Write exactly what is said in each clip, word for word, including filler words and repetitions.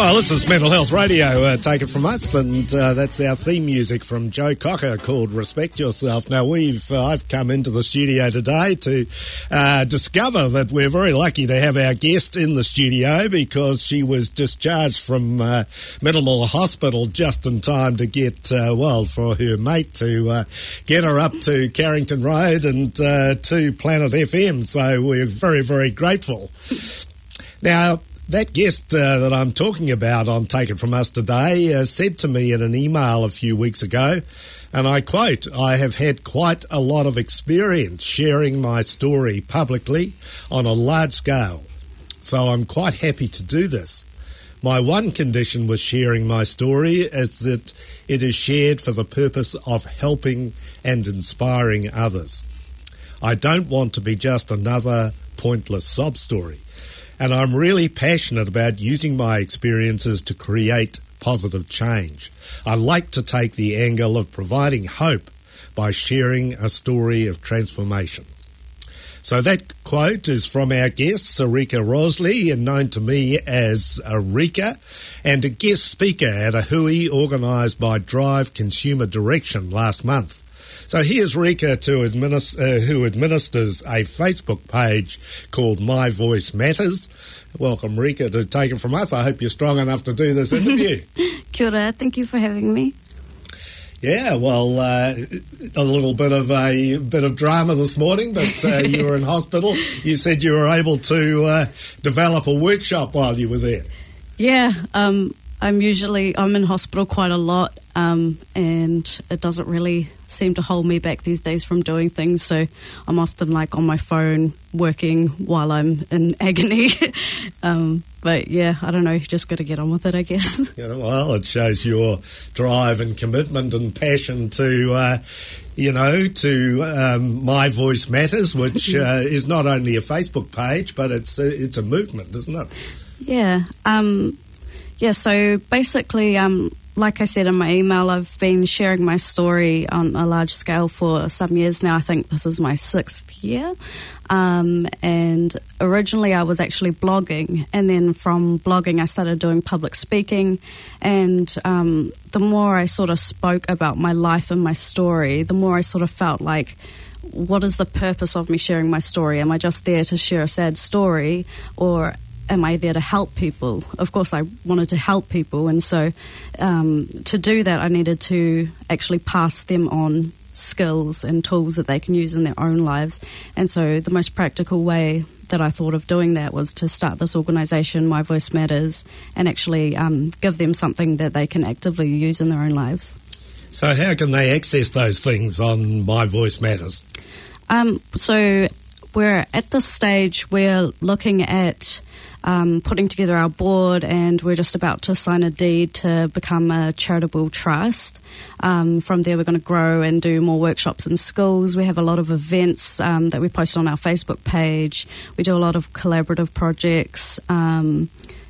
Well, this is Mental Health Radio, uh, take it from us, and uh, that's our theme music from Joe Cocker called Respect Yourself. Now, we've uh, I've come into the studio today to uh, discover that we're very lucky to have our guest in the studio because she was discharged from uh, Middlemore Hospital just in time to get, uh, well, for her mate to uh, get her up to Carrington Road and uh, to Planet F M. So we're very, very grateful. Now, that guest uh, that I'm talking about on Take It From Us today uh, said to me in an email a few weeks ago, and I quote, "I have had quite a lot of experience sharing my story publicly on a large scale, so I'm quite happy to do this. My one condition with sharing my story is that it is shared for the purpose of helping and inspiring others. I don't want to be just another pointless sob story. And I'm really passionate about using my experiences to create positive change. I like to take the angle of providing hope by sharing a story of transformation." So that quote is from our guest, Sarika Rosley, and known to me as Rika, and a guest speaker at a hui organised by Drive Consumer Direction last month. So here's Rika to administ- uh, who administers a Facebook page called My Voice Matters. Welcome, Rika, to Take It From Us. I hope you're strong enough to do this interview. Kia ora, thank you for having me. Yeah, well, uh, a little bit of a bit of drama this morning, but uh, you were in hospital. You said you were able to uh, develop a workshop while you were there. Yeah, um, I'm usually I'm in hospital quite a lot, um, and it doesn't really seem to hold me back these days from doing things. So I'm often like on my phone working while I'm in agony. um, but yeah, I don't know. Just got to get on with it, I guess. Yeah, well, it shows your drive and commitment and passion to, uh, you know, to um, My Voice Matters, which uh, is not only a Facebook page, but it's a, it's a movement, isn't it? Yeah. Um, yeah. So basically, um, like I said in my email, I've been sharing my story on a large scale for some years now. I think this is my sixth year. Um, and originally I was actually blogging, and then from blogging I started doing public speaking. And um, the more I sort of spoke about my life and my story, the more I sort of felt like, what is the purpose of me sharing my story? Am I just there to share a sad story, or am I there to help people? Of course, I wanted to help people, and so um, to do that, I needed to actually pass them on skills and tools that they can use in their own lives. And so the most practical way that I thought of doing that was to start this organisation, My Voice Matters, and actually um, give them something that they can actively use in their own lives. So how can they access those things on My Voice Matters? Um, so we're at this stage, we're looking at Um, putting together our board, and we're just about to sign a deed to become a charitable trust. Um, from there, we're going to grow and do more workshops in schools. We have a lot of events um, that we post on our Facebook page. We do a lot of collaborative projects. Um,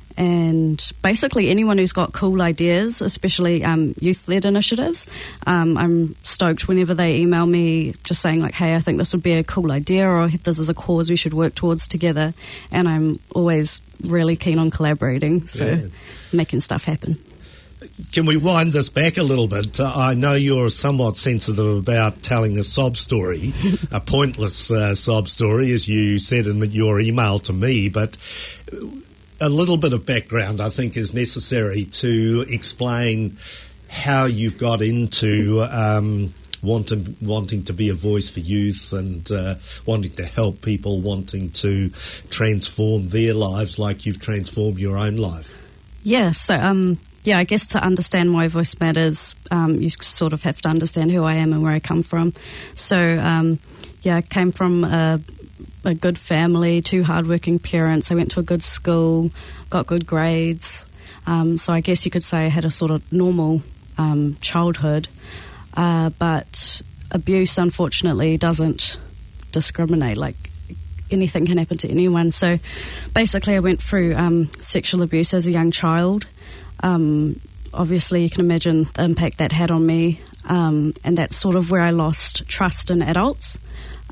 and basically anyone who's got cool ideas, especially um, youth-led initiatives, um, I'm stoked whenever they email me just saying like, hey, I think this would be a cool idea, or this is a cause we should work towards together. And I'm always really keen on collaborating, so yeah. making stuff happen. Can we wind this back a little bit? Uh, I know you're somewhat sensitive about telling a sob story, a pointless uh, sob story, as you said in your email to me, but a little bit of background, I think, is necessary to explain how you've got into um, wanting, wanting to be a voice for youth and uh, wanting to help people, wanting to transform their lives like you've transformed your own life. Yeah, so, um, yeah, I guess to understand My Voice Matters, um, you sort of have to understand who I am and where I come from. So, um, yeah, I came from a a good family, two hardworking parents. I went to a good school, got good grades. Um, so I guess you could say I had a sort of normal um, childhood. Uh, but abuse, unfortunately, doesn't discriminate. Like, anything can happen to anyone. So basically I went through um, sexual abuse as a young child. Um, obviously, you can imagine the impact that had on me. Um, and that's sort of where I lost trust in adults.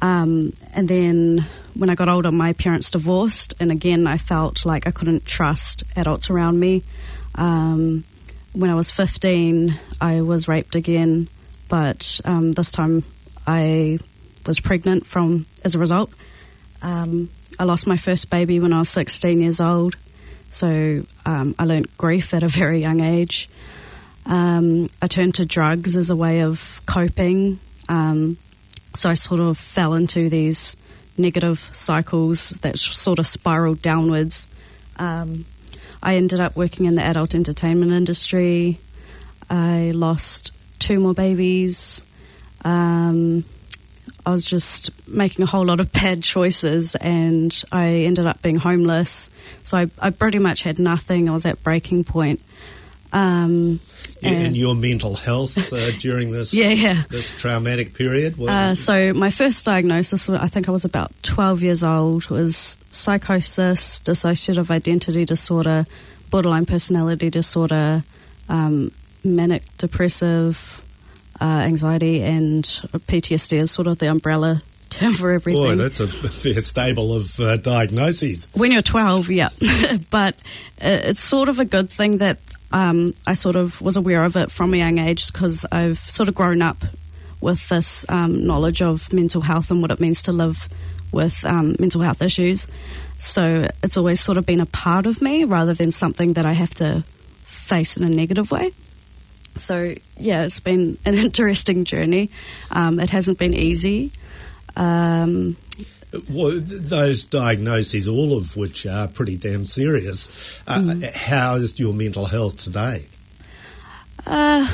Um, and then when I got older, my parents divorced, and again, I felt like I couldn't trust adults around me. Um, when I was fifteen, I was raped again, but um, this time I was pregnant from as a result. Um, I lost my first baby when I was sixteen years old, so um, I learnt grief at a very young age. Um, I turned to drugs as a way of coping, um, so I sort of fell into these negative cycles that sort of spiraled downwards. Um, I ended up working in the adult entertainment industry. I lost two more babies. Um, I was just making a whole lot of bad choices, and I ended up being homeless. So I, I pretty much had nothing. I was at breaking point. Um, and, and your mental health uh, during this yeah, yeah. this traumatic period? Uh, so my first diagnosis, I think I was about twelve years old, was psychosis, dissociative identity disorder, borderline personality disorder, um, manic depressive, uh, anxiety, and P T S D is sort of the umbrella term for everything. Boy, that's a fair stable of uh, diagnoses. When you're twelve, yeah. But it's sort of a good thing that Um, I sort of was aware of it from a young age, because I've sort of grown up with this um, knowledge of mental health and what it means to live with um, mental health issues. So it's always sort of been a part of me rather than something that I have to face in a negative way. So, yeah, it's been an interesting journey. Um, it hasn't been easy. Um Well, those diagnoses, all of which are pretty damn serious, uh, mm. how is your mental health today? Uh,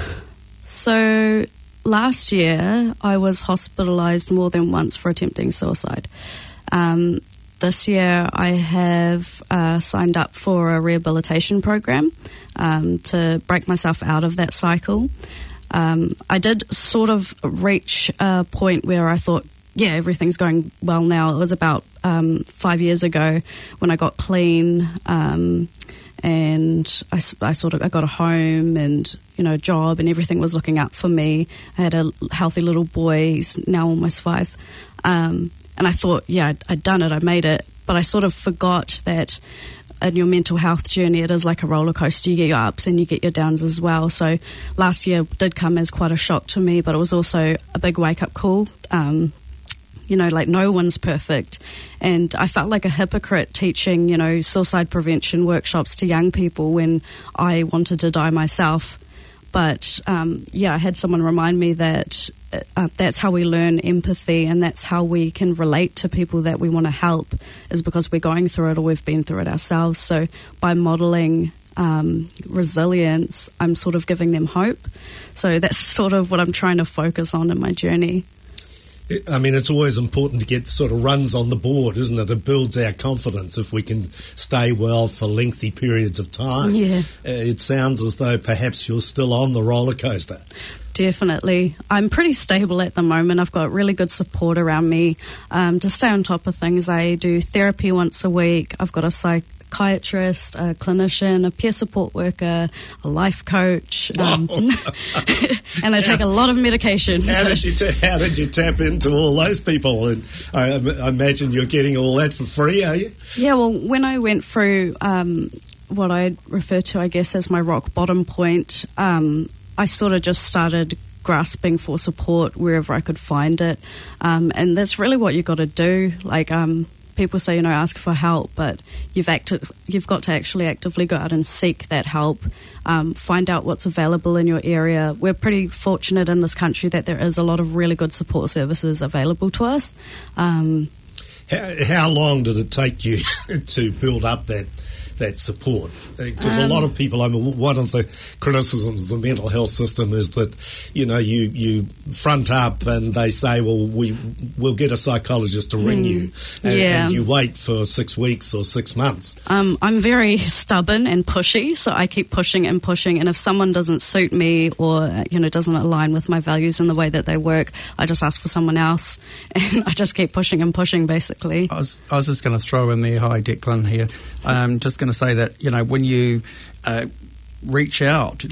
so last year I was hospitalised more than once for attempting suicide. Um, this year I have uh, signed up for a rehabilitation program um, to break myself out of that cycle. Um, I did sort of reach a point where I thought, yeah, everything's going well now. It was about um, five years ago when I got clean, um, and I, I sort of I got a home and, you know, a job, and everything was looking up for me. I had a healthy little boy. He's now almost five, um, and I thought, yeah, I'd, I'd done it. I made it, but I sort of forgot that in your mental health journey, it is like a roller coaster. You get your ups and you get your downs as well. So last year did come as quite a shock to me, but it was also a big wake up call. Um, You know, like no one's perfect. And I felt like a hypocrite teaching, you know, suicide prevention workshops to young people when I wanted to die myself. But, um, yeah, I had someone remind me that uh, that's how we learn empathy, and that's how we can relate to people that we want to help, is because we're going through it or we've been through it ourselves. So by modelling um, resilience, I'm sort of giving them hope. So that's sort of what I'm trying to focus on in my journey. I mean, it's always important to get sort of runs on the board, isn't it? It builds our confidence if we can stay well for lengthy periods of time. Yeah. Uh, it sounds as though perhaps you're still on the roller coaster. Definitely. I'm pretty stable at the moment. I've got really good support around me um, to stay on top of things. I do therapy once a week. I've got a psych psychiatrist, a clinician, a peer support worker, a life coach, um, and I take a lot of medication. How did you ta- how did you tap into all those people? And I, I imagine you're getting all that for free, are you? Yeah. Well, when I went through um, what I refer to, I guess, as my rock bottom point, um, I sort of just started grasping for support wherever I could find it, um, and that's really what you got to do. Like. Um, People say, you know, ask for help, but you've acti- you've got to actually actively go out and seek that help, um, find out what's available in your area. We're pretty fortunate in this country that there is a lot of really good support services available to us. Um, how, how long did it take you to build up that that support? Because um, a lot of people, I mean, one of the criticisms of the mental health system is that, you know, you, you front up and they say, well, we, we'll get a psychologist to ring mm, you, and, yeah. and you wait for six weeks or six months. Um, I'm very stubborn and pushy, so I keep pushing and pushing, and if someone doesn't suit me or, you know, doesn't align with my values and the way that they work, I just ask for someone else, and I just keep pushing and pushing, basically. I was, I was just going to throw in there, hi Declan here, I'm um, just going to say that, you know, when you uh, reach out, like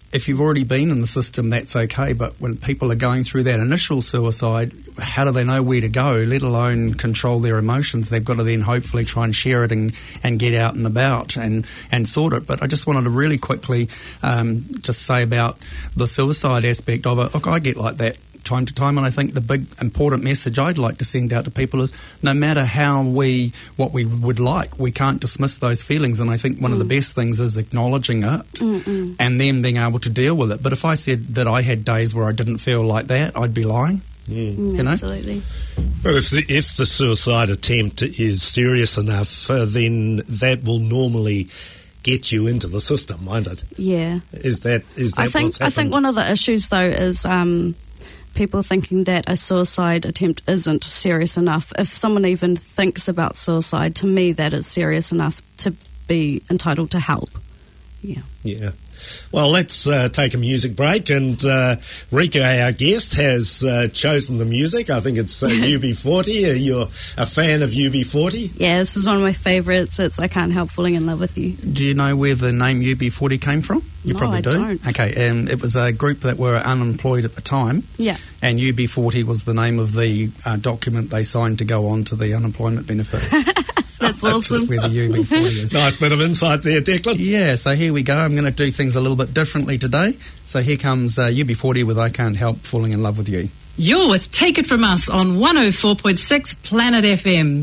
if you've already been in the system, that's okay. But when people are going through that initial suicide, how do they know where to go, let alone control their emotions? They've got to then hopefully try and share it and, and get out and about and, and sort it. But I just wanted to really quickly um, just say about the suicide aspect of it. Look, I get like that time to time, and I think the big important message I'd like to send out to people is no matter how we what we would like, we can't dismiss those feelings. And I think one mm. of the best things is acknowledging it Mm-mm. and then being able to deal with it. But if I said that I had days where I didn't feel like that, I'd be lying. Mm. You know? Absolutely. But if the, if the suicide attempt is serious enough, uh, then that will normally get you into the system, won't it? Yeah. Is that is that I think what's happened? I think one of the issues though is um, people thinking that a suicide attempt isn't serious enough. If someone even thinks about suicide, to me that is serious enough to be entitled to help. Yeah. Yeah. Well, let's uh, take a music break, and uh, Rika, our guest, has uh, chosen the music. I think it's uh, U B forty. Are you a fan of U B forty? Yeah, this is one of my favourites. It's I Can't Help Falling in Love with You. Do you know where the name U B forty came from? You no, probably I do. don't. Okay, and it was a group that were unemployed at the time. Yeah. And U B forty was the name of the uh, document they signed to go on to the unemployment benefit. That's awesome. That's where the U B forty is. Nice bit of insight there, Declan. Yeah, so here we go. I'm going to do things a little bit differently today. So here comes uh, U B forty with I Can't Help Falling in Love with You. You're with Take It From Us on one oh four point six Planet F M.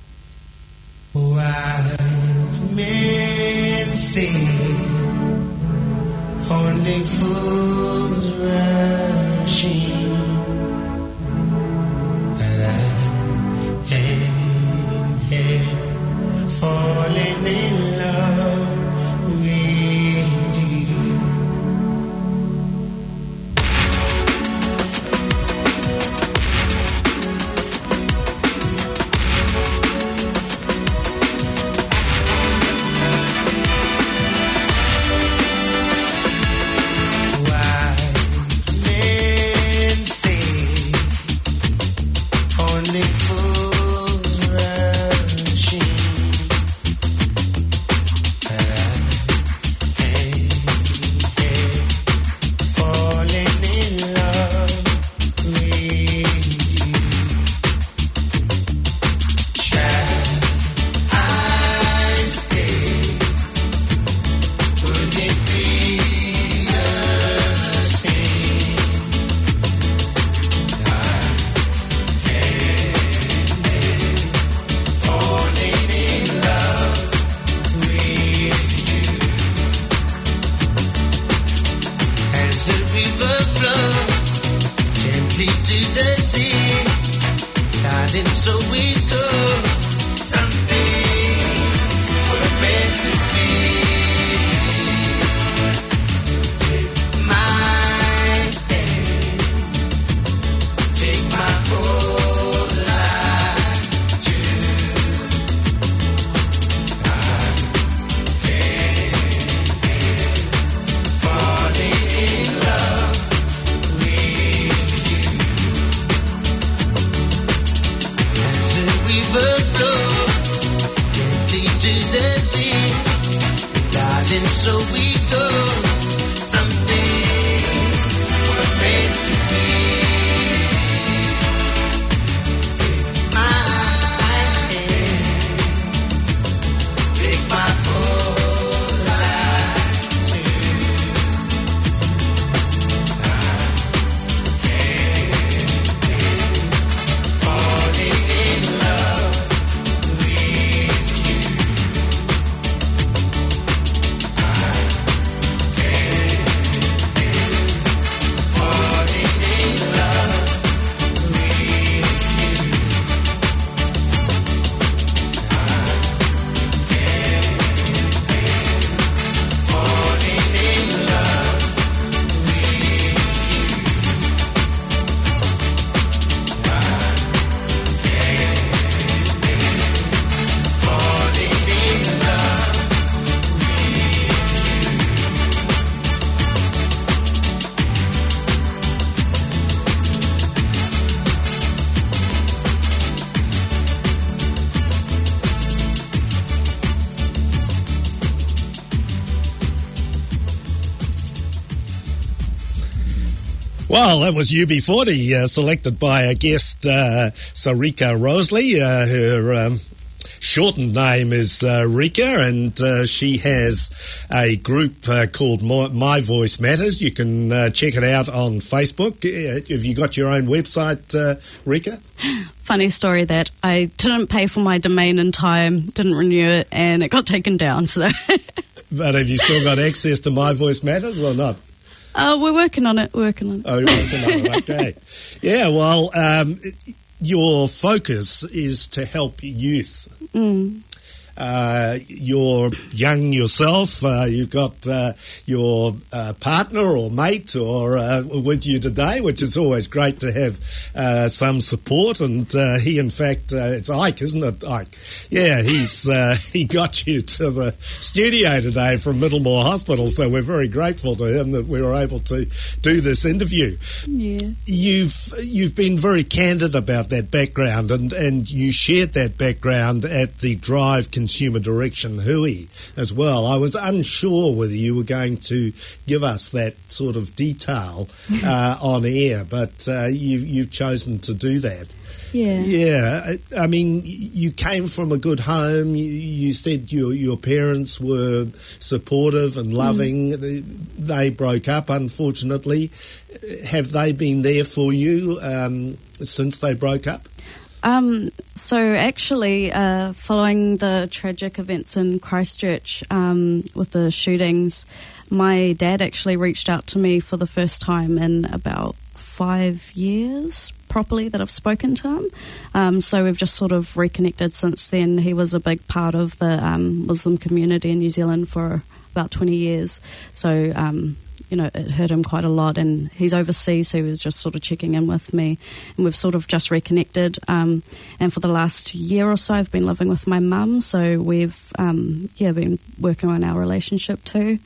Wise men say only fools rushing, and I am here falling in love with you. Wise men Well, that was U B forty, uh, selected by our guest, uh, Sarika Rosalie. Uh, her um, shortened name is uh, Rika, and uh, she has a group uh, called My, My Voice Matters. You can uh, check it out on Facebook. Uh, have you got your own website, uh, Rika? Funny story that I didn't pay for my domain in time, didn't renew it, and it got taken down. So, But have you still got access to My Voice Matters or not? uh, we're working on it, working on it. Oh, you're working on it, okay. Yeah, well, um, your focus is to help youth. Mm. Uh, you're young yourself. Uh, you've got uh, your uh, partner or mate or uh, with you today, which is always great to have uh, some support. And uh, he, in fact, uh, it's Ike, isn't it, Ike? Yeah, he's uh, he got you to the studio today from Middlemore Hospital, so we're very grateful to him that we were able to do this interview. Yeah. You've you've been very candid about that background, and, and you shared that background at the Drive Consumer Direction Hui as well. I was unsure whether you were going to give us that sort of detail uh, on air, but uh, you, you've chosen to do that. Yeah. Yeah, I, I mean, you came from a good home. You, you said your your parents were supportive and loving. Mm. They, they broke up, unfortunately. Have they been there for you um, since they broke up? Um, so actually, uh, following the tragic events in Christchurch um, with the shootings, my dad actually reached out to me for the first time in about five years properly that I've spoken to him. Um, so we've just sort of reconnected since then. He was a big part of the um, Muslim community in New Zealand for about twenty years. So, um, you know, it hurt him quite a lot, and he's overseas, so he was just sort of checking in with me, and we've sort of just reconnected. Um, and for the last year or so, I've been living with my mum, so we've, um, yeah, been working on our relationship too.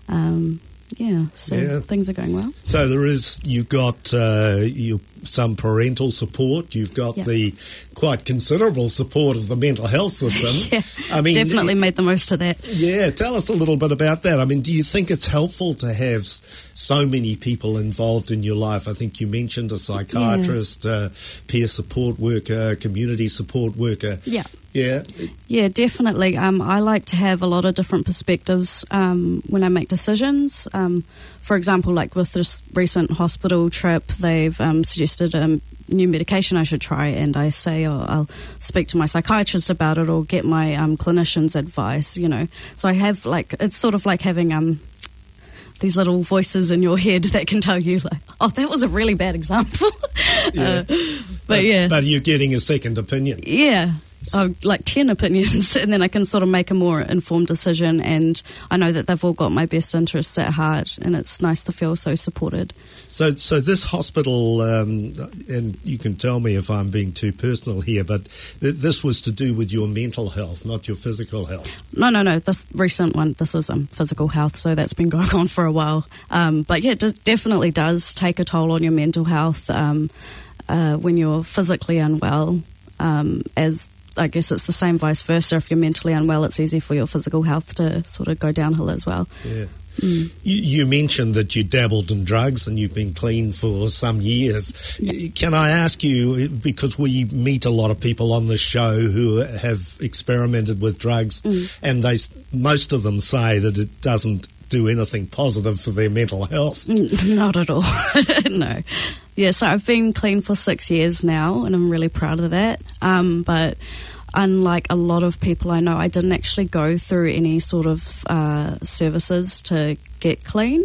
Um, yeah, so Yeah. things are going well. So there is, you've got uh, you, some parental support. You've got Yeah. the quite considerable support of the mental health system. Yeah, I mean, definitely made the most of that. Yeah, tell us a little bit about that. I mean, do you think it's helpful to have s- so many people involved in your life? I think you mentioned a psychiatrist, uh, peer support worker, community support worker. Yeah. Yeah. Yeah, definitely. Um, I like to have a lot of different perspectives um, when I make decisions. Um, for example, like with this recent hospital trip, they've um, suggested a new medication I should try, and I say, oh, I'll speak to my psychiatrist about it or get my um, clinician's advice, you know. So I have, like, it's sort of like having um, these little voices in your head that can tell you, like, oh, that was a really bad example. Yeah. uh, but, yeah. But you're getting a second opinion. Yeah. Oh, like ten opinions, and then I can sort of make a more informed decision, and I know that they've all got my best interests at heart, and it's nice to feel so supported. So, so this hospital, um, and you can tell me if I'm being too personal here, but th- this was to do with your mental health, not your physical health. No, no, no, this recent one, this is um, physical health, so that's been going on for a while. Um, but yeah, it d- definitely does take a toll on your mental health um, uh, when you're physically unwell, um, as I guess it's the same vice versa. If you're mentally unwell, it's easy for your physical health to sort of go downhill as well. Yeah. Mm. You, you mentioned that you dabbled in drugs and you've been clean for some years. Yeah. Can I ask you, because we meet a lot of people on this show who have experimented with drugs, mm. and they most of them say that it doesn't do anything positive for their mental health? Not at all. No. Yeah, so I've been clean for six years now, and I'm really proud of that. Um, but unlike a lot of people I know, I didn't actually go through any sort of uh, services to get clean.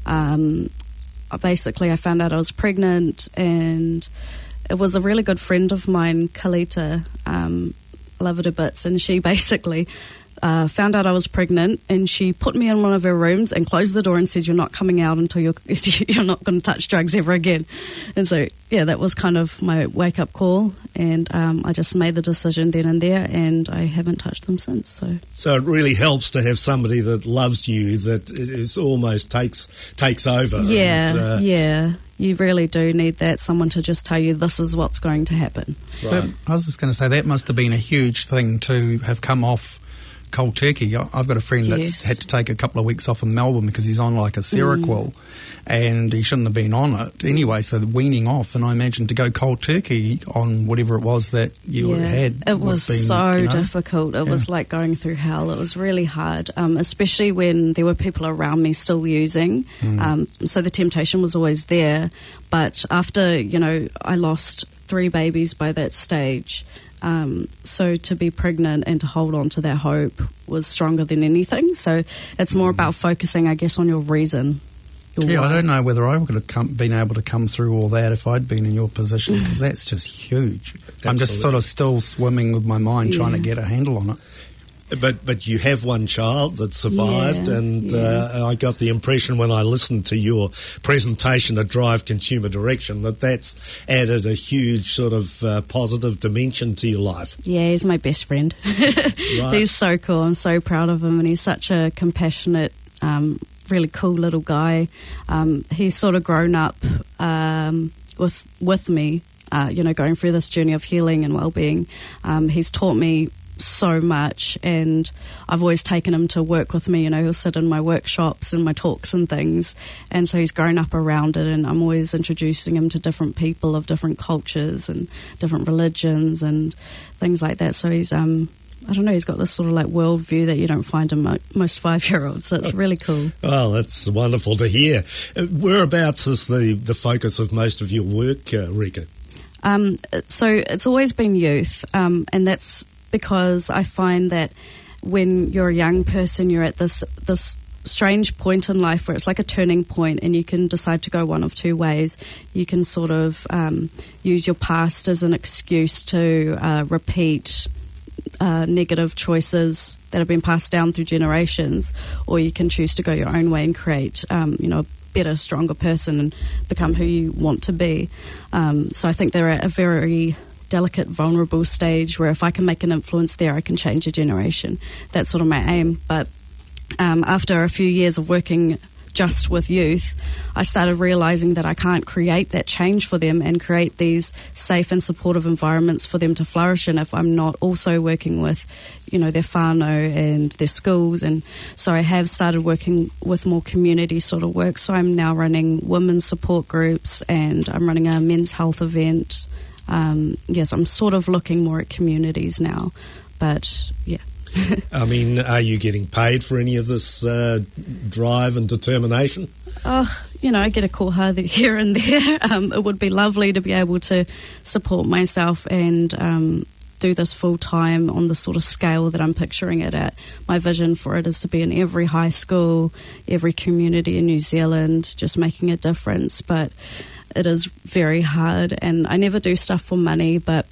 Um, basically, I found out I was pregnant, and it was a really good friend of mine, Kalita, um, love her to bits, and she basically Uh, found out I was pregnant, and she put me in one of her rooms and closed the door and said, you're not coming out until you're you're not going to touch drugs ever again. And so, yeah, that was kind of my wake-up call, and um, I just made the decision then and there, and I haven't touched them since. So so it really helps to have somebody that loves you, that is almost takes takes over. Yeah, and, uh, yeah. You really do need that, someone to just tell you this is what's going to happen. Right. But I was just going to say that must have been a huge thing to have come off cold turkey. I- I've got a friend that's Yes. had to take a couple of weeks off in Melbourne because he's on like a Seroquel, and he shouldn't have been on it anyway. So the weaning off, and I imagine to go cold turkey on whatever it was that you Yeah, had. it would was have been, so you know, difficult. It Yeah. was like going through hell. It was really hard, um, especially when there were people around me still using. Mm. Um, so the temptation was always there. But after, you know, I lost three babies by that stage. Um, so to be pregnant and to hold on to that hope was stronger than anything. So it's more about focusing, I guess, on your reason. Your Yeah, I why. don't know whether I would have come, been able to come through all that if I'd been in your position, because that's just huge. I'm just sort of still swimming with my mind trying to Yeah. get a handle on it. But but you have one child that survived, Yeah, and yeah. Uh, I got the impression when I listened to your presentation at Drive Consumer Direction that that's added a huge sort of uh, positive dimension to your life. Yeah, he's my best friend. Right. He's so cool. I'm so proud of him, and he's such a compassionate, um, really cool little guy. Um, he's sort of grown up um, with with me, uh, you know, going through this journey of healing and well-being. Um, he's taught me so much, and I've always taken him to work with me. You know, he'll sit in my workshops and my talks and things, and so he's grown up around it, and I'm always introducing him to different people of different cultures and different religions and things like that. So he's um I don't know, he's got this sort of like world view that you don't find in mo- most five-year-olds, so it's really cool. Oh, that's wonderful to hear. Uh, Whereabouts is the, the focus of most of your work, uh, Rika? Um, so it's always been youth, um, and that's because I find that when you're a young person, you're at this this strange point in life where it's like a turning point, and you can decide to go one of two ways. You can sort of um, use your past as an excuse to uh, repeat uh, negative choices that have been passed down through generations, or you can choose to go your own way and create, um, you know, a better, stronger person and become who you want to be. Um, so I think they're at a very delicate, vulnerable stage where if I can make an influence there, I can change a generation. That's sort of my aim. But um, after a few years of working just with youth, I started realising that I can't create that change for them and create these safe and supportive environments for them to flourish in if I'm not also working with, you know, their whānau and their schools. And so I have started working with more community sort of work. So I'm now running women's support groups, and I'm running a men's health event. Um, yes, I'm sort of looking more at communities now, but yeah. I mean, are you getting paid for any of this uh, drive and determination? Oh, you know, I get a call here and there. Um, it would be lovely to be able to support myself and um, do this full time on the sort of scale that I'm picturing it at. My vision for it is to be in every high school, every community in New Zealand, just making a difference. But it is very hard, and I never do stuff for money, but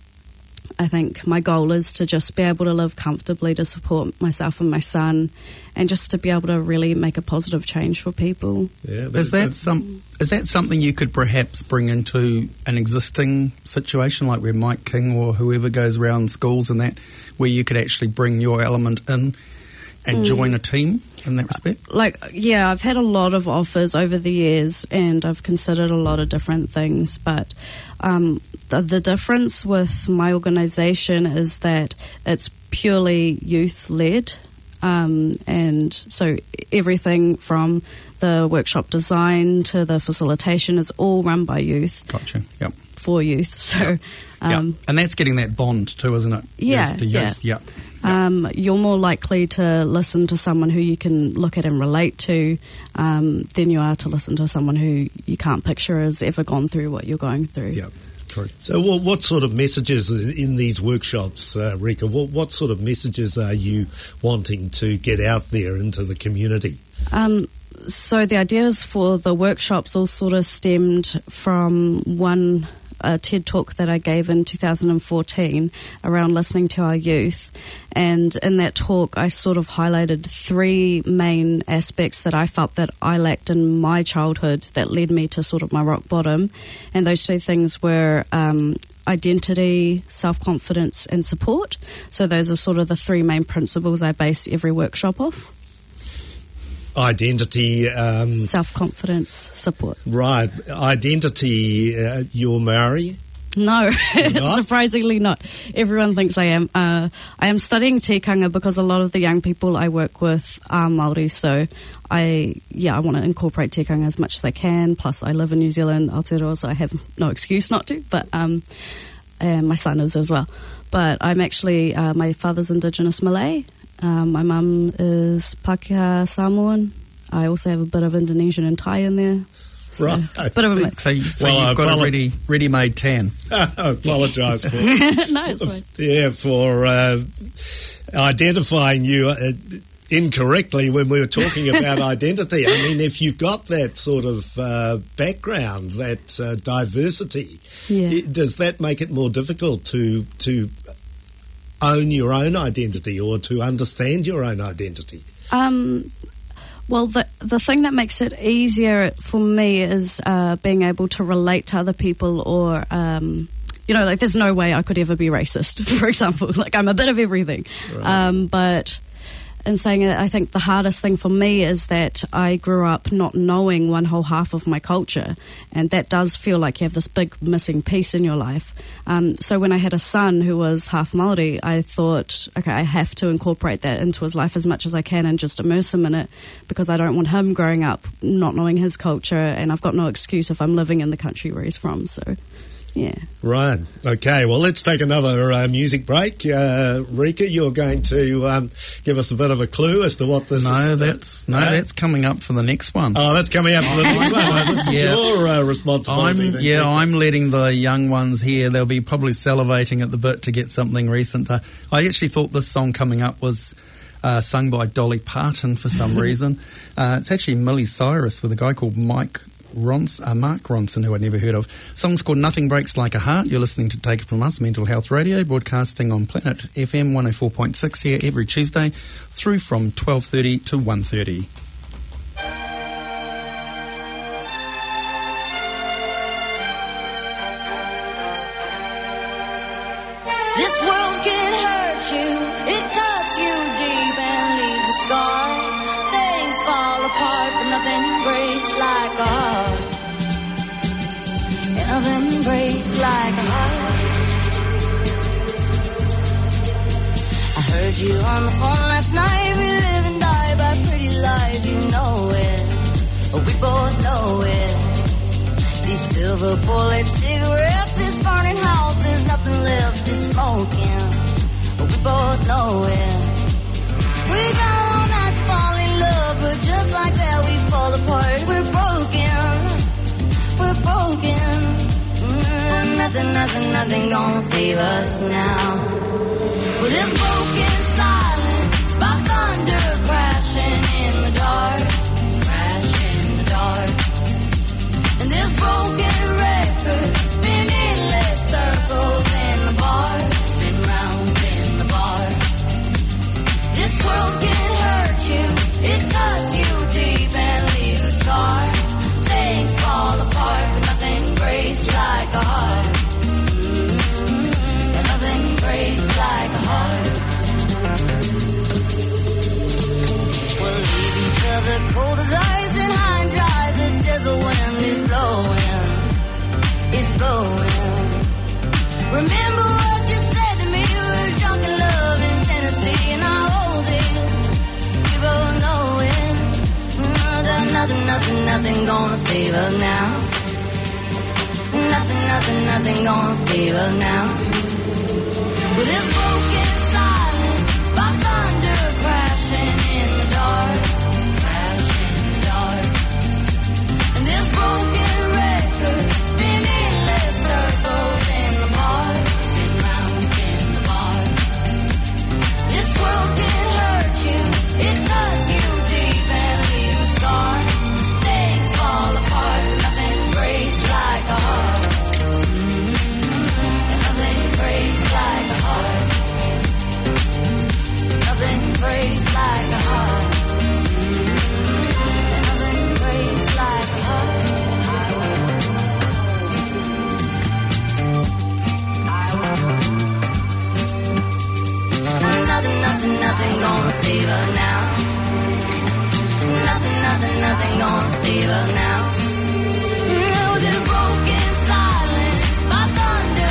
I think my goal is to just be able to live comfortably, to support myself and my son, and just to be able to really make a positive change for people. Yeah, but Is that some? Is that something you could perhaps bring into an existing situation, like where Mike King or whoever goes around schools and that, where you could actually bring your element in and mm. join a team in that respect? Like, yeah, I've had a lot of offers over the years, and I've considered a lot of different things, but um, the, the difference with my organisation is that it's purely youth-led. Um, and so everything from the workshop design to the facilitation is all run by youth. Gotcha. Yep. For youth. So, yep. Um, yep. And that's getting that bond too, isn't it? Yeah. Yes, the youth. Yeah. Yep. Yep. Um, you're more likely to listen to someone who you can look at and relate to um, than you are to listen to someone who you can't picture has ever gone through what you're going through. Yep. True. So what, what sort of messages in these workshops, uh, Rika, what, what sort of messages are you wanting to get out there into the community? Um, so the ideas for the workshops all sort of stemmed from one a TED talk that I gave in two thousand fourteen around listening to our youth. And in that talk, I sort of highlighted three main aspects that I felt that I lacked in my childhood that led me to sort of my rock bottom. And those two things were um, identity, self-confidence, and support. So those are sort of the three main principles I base every workshop off. Identity, um, self-confidence, support. Right. Identity, uh, you're Maori? No, Not? surprisingly not. Everyone thinks I am. Uh, I am studying tikanga because a lot of the young people I work with are Māori, so I, yeah, I want to incorporate tikanga as much as I can. Plus, I live in New Zealand, Aotearoa, so I have no excuse not to, but um, and my son is as well. But I'm actually, uh, my father's Indigenous Malay, um, my mum is Pākehā Samoan. I also have a bit of Indonesian and Thai in there. Right. A bit of a mix. So, so Well, you've got apolo- a ready, ready-made tan. I apologise for No, it's fine. yeah for uh, identifying you uh, incorrectly when we were talking about identity. I mean, if you've got that sort of uh, background, that uh, diversity, Yeah. it, does that make it more difficult to to own your own identity or to understand your own identity? Um, well, the the thing that makes it easier for me is uh, being able to relate to other people, or um, you know, like there's no way I could ever be racist, for example. Like I'm a bit of everything, Right. um, but. In saying it, I think the hardest thing for me is that I grew up not knowing one whole half of my culture, and that does feel like you have this big missing piece in your life. Um, so when I had a son who was half Māori, I thought, okay, I have to incorporate that into his life as much as I can and just immerse him in it, because I don't want him growing up not knowing his culture, and I've got no excuse if I'm living in the country where he's from. So, yeah. Right. Okay. Well, let's take another uh, music break. Uh, Rika, you're going to um, give us a bit of a clue as to what this No, is. that's no, Uh, that's coming up for the next one. Oh, that's coming up for the next one. Uh, This is Yeah. your uh, responsibility. I'm then, yeah, Rika. I'm letting the young ones here. They'll be probably salivating at the bit to get something recent. Uh, I actually thought this song coming up was uh, sung by Dolly Parton for some reason. Uh, it's actually Miley Cyrus with a guy called Mike Rons, uh, Mark Ronson, who I'd never heard of. The song's called Nothing Breaks Like a Heart. You're listening to Take It From Us, Mental Health Radio, broadcasting on Planet F M one oh four point six here every Tuesday through from twelve thirty to one thirty. This world can hurt you, it cuts you deep and leaves a scar. Things fall apart, but nothing breaks like a heart. And nothing breaks like a heart. I heard you on the phone last night. We live and die by pretty lies, you know it. We both know it. These silver bullet cigarettes, this burning house, there's nothing left, it's smoking. But we both know it. We got all night to fall in love, but just like that we fall apart. We're broken, we're broken. Mm, nothing, nothing, nothing gonna save us now. With this broken silence, by thunder crashing in the dark, crashing in the dark. And this broken record spin endless circles in the bar, spin round in the bar. This world can hurt you, it cuts you deep and leaves a scar. Things fall apart, but nothing breaks like a heart. Mm-hmm. And nothing breaks like a heart. We'll leave each other cold as ice and high and dry. The desert wind is blowing, is blowing. Remember what you said to me. We were drunk in love in Tennessee, and I hold it. We both know it. Nothing, nothing, nothing, nothing gonna save us now. Nothing, nothing, nothing gonna save us now. With this broken silence, by thunder crashing in the dark, crashing in the dark. And this broken record spin endless circles in the bar, spin round in the bar. This world can hurt you, it cuts you deep and leaves a scar. Things fall apart, nothing breaks like a heart. And nothing breaks like a heart. Nothing breaks like a heart. And nothing breaks like a heart. Nothing, nothing, nothing gonna save us now. Nothing, nothing, nothing gonna save us now. With this broken silence, by thunder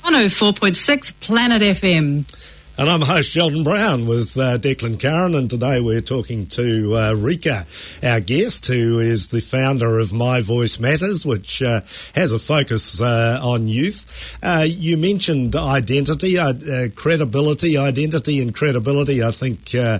one oh four point six Planet F M. And I'm host Sheldon Brown with uh, Declan Curran, and today we're talking to uh, Rika, our guest, who is the founder of My Voice Matters, which uh, has a focus uh, on youth. Uh, you mentioned identity, uh, uh, credibility, identity and credibility, I think, uh,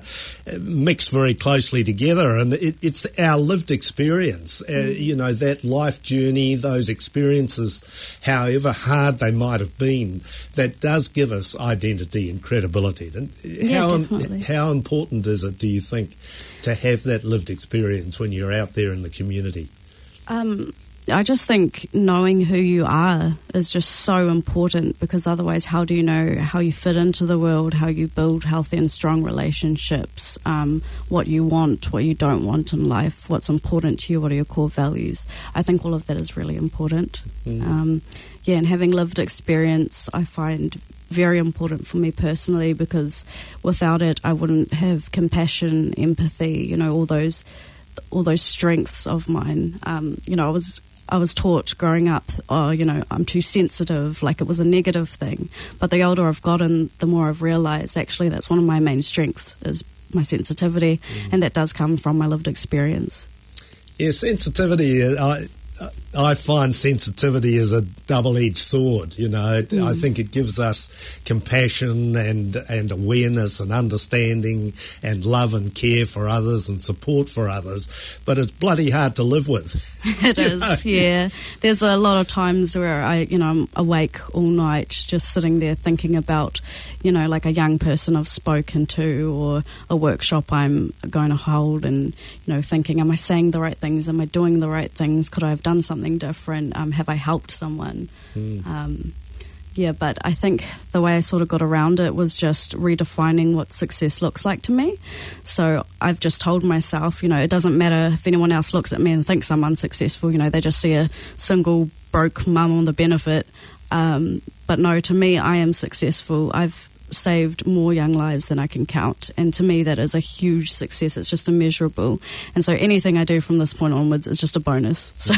mix very closely together, and it, it's our lived experience, uh, you know, that life journey, those experiences, however hard they might have been, that does give us identity and credibility. And Yeah, how, definitely. how important is it, do you think, to have that lived experience when you're out there in the community? Um, I just think knowing who you are is just so important, because otherwise how do you know how you fit into the world, how you build healthy and strong relationships, um, what you want, what you don't want in life, what's important to you, what are your core values. I think all of that is really important. Mm. Um, yeah, and having lived experience I find very important for me personally, because without it I wouldn't have compassion, empathy, you know, all those all those strengths of mine. Um, you know, I was I was taught growing up, oh, you know, I'm too sensitive, like it was a negative thing. But the older I've gotten, the more I've realised actually that's one of my main strengths is my sensitivity, mm. and that does come from my lived experience. Yeah, sensitivity, I, I find sensitivity is a double-edged sword, you know. Mm. I think it gives us compassion and, and awareness and understanding and love and care for others and support for others, but it's bloody hard to live with. It is, know? yeah. There's a lot of times where I, you know, I'm awake all night just sitting there thinking about, you know, like a young person I've spoken to or a workshop I'm going to hold, and, you know, thinking, am I saying the right things? Am I doing the right things? Could I have done something different? Um, have I helped someone? Mm. Um, yeah, but I think the way I sort of got around it was just redefining what success looks like to me. So I've just told myself, you know, it doesn't matter if anyone else looks at me and thinks I'm unsuccessful. You know, they just see a single broke mum on the benefit. Um, but no, to me, I am successful. I've saved more young lives than I can count, and to me that is a huge success. It's just immeasurable, and so anything I do from this point onwards is just a bonus. So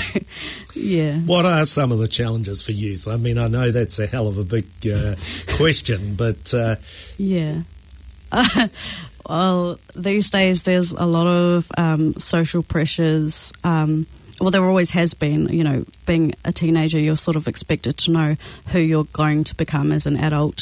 yeah. What are some of the challenges for youth? I mean, I know that's a hell of a big uh, question, but uh... yeah uh, well, these days there's a lot of um, social pressures. um Well, there always has been, you know, being a teenager, you're sort of expected to know who you're going to become as an adult.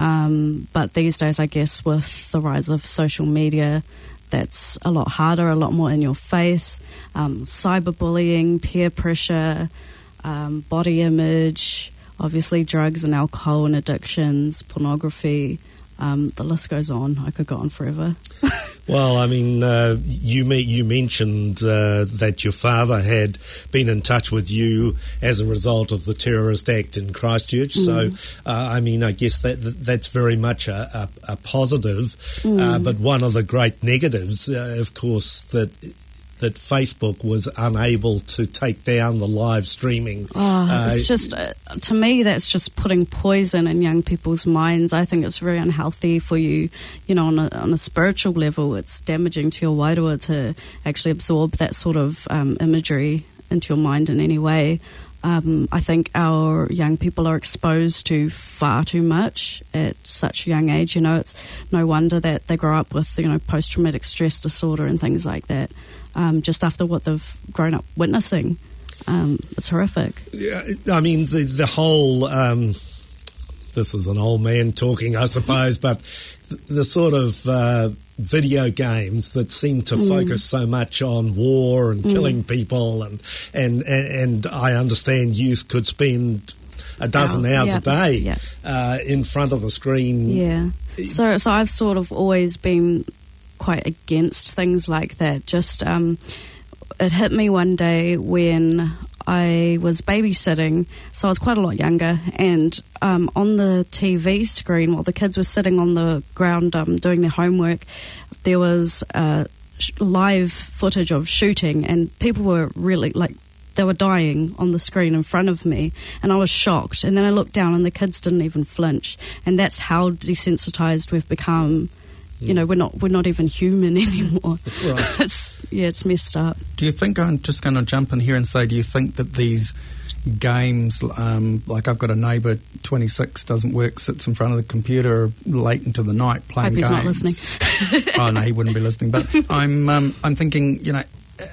Um, but these days, I guess, with the rise of social media, that's a lot harder, a lot more in your face. Um, cyberbullying, peer pressure, um, body image, obviously drugs and alcohol and addictions, pornography. Um, the list goes on. I could go on forever. Well, I mean, uh, you me- you mentioned uh, that your father had been in touch with you as a result of the terrorist act in Christchurch. Mm. So, uh, I mean, I guess that that's very much a, a, a positive. Mm. Uh, but one of the great negatives, uh, of course, that that Facebook was unable to take down the live streaming. Oh, uh, it's just, uh, to me, that's just putting poison in young people's minds. I think it's very unhealthy for you, you know, on a, on a spiritual level. It's damaging to your wairua to actually absorb that sort of um, imagery into your mind in any way. Um, I think our young people are exposed to far too much at such a young age. You know, it's no wonder that they grow up with, you know, post-traumatic stress disorder and things like that, um, just after what they've grown up witnessing. Um, it's horrific. Yeah, I mean, the, the whole... Um, this is an old man talking, I suppose, but the, the sort of... Uh, video games that seem to mm. focus so much on war and mm. killing people, and, and and and I understand youth could spend a dozen oh, hours yeah, a day yeah. uh, in front of the screen. Yeah. So so I've sort of always been quite against things like that. Just um, it hit me one day when I was babysitting, so I was quite a lot younger, and um, on the T V screen, while the kids were sitting on the ground um, doing their homework, there was uh, sh- live footage of shooting, and people were really, like, they were dying on the screen in front of me, and I was shocked. And then I looked down, and the kids didn't even flinch, and that's how desensitized we've become. You know, we're not we're not even human anymore. Right. It's yeah, it's messed up. Do you think, I'm just going to jump in here and say, do you think that these games. Um, like I've got a neighbour, twenty-six, doesn't work, sits in front of the computer late into the night playing Hope he's games. not listening. Oh no, he wouldn't be listening. But I'm um, I'm thinking, you know,